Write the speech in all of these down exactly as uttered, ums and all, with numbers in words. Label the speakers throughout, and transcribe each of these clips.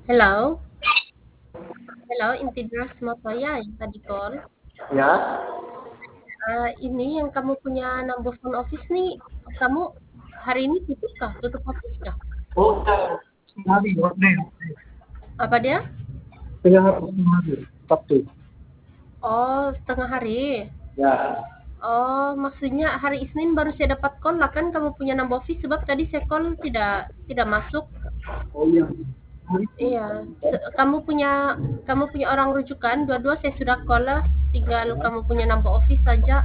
Speaker 1: Hello? Hello, Intidras Motoya yang tadi call.
Speaker 2: Ya,
Speaker 1: Eh, ini yang kamu punya number phone office nih, kamu hari ini tutup kah? Tutup office kah?
Speaker 2: oh ya, setengah hari, Wednesday,
Speaker 1: Apa dia?
Speaker 2: setengah hari, setengah hari, Sabtu.
Speaker 1: Oh, setengah hari.
Speaker 2: Ya,
Speaker 1: Oh, maksudnya hari Isnin baru saya dapat call lah kan kamu punya number office sebab tadi saya call tidak tidak masuk.
Speaker 2: oh iya, hari
Speaker 1: Iya, se- kamu punya kamu punya orang rujukan, dua-dua saya sudah call lah, tinggal kamu punya number office saja.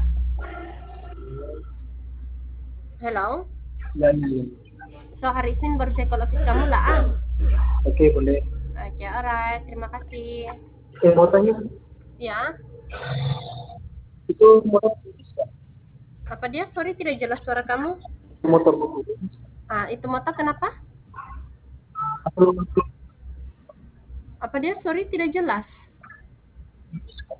Speaker 1: Hello?
Speaker 2: ya, ya, ya.
Speaker 1: So hari Isnin baru saya call office kamu lah ah.
Speaker 2: Oke, boleh.
Speaker 1: Oke, alright. Terima kasih.
Speaker 2: Eh, mau tanya,
Speaker 1: Ya,
Speaker 2: itu motor bisnis nggak?
Speaker 1: apa dia? Sorry, tidak jelas suara kamu.
Speaker 2: Motor buku bisnis nggak?
Speaker 1: Ah, itu motor kenapa?
Speaker 2: Atau untuk
Speaker 1: Apa dia? Sorry, tidak jelas.
Speaker 2: bisnis nggak?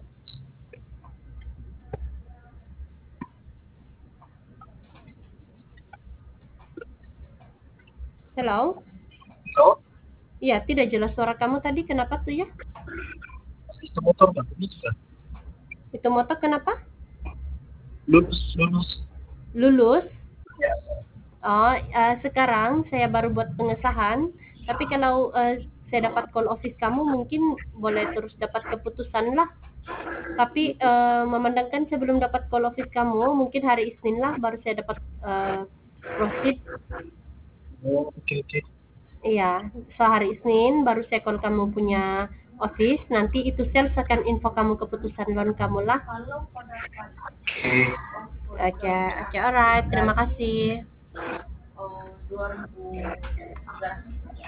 Speaker 1: Hello?
Speaker 2: So,
Speaker 1: Iya, tidak jelas suara kamu tadi. Kenapa tuh ya?
Speaker 2: sistem motor nggak bisnis nggak?
Speaker 1: Itu motor kenapa?
Speaker 2: Lulus, lulus.
Speaker 1: Lulus.
Speaker 2: Ya,
Speaker 1: Oh, eh, sekarang saya baru buat pengesahan. Tapi kalau eh, saya dapat call office kamu, mungkin boleh terus dapat keputusan lah. Tapi eh, memandangkan saya belum dapat call office kamu, mungkin hari Isnin lah baru saya dapat eh, proceed.
Speaker 2: oh, oke, oke.
Speaker 1: Iya, sehari Isnin baru saya call kamu punya office, nanti itu sales akan info kamu keputusan loan kamu lah.
Speaker 2: Oke.
Speaker 1: Oke, oke, alright, terima kasih.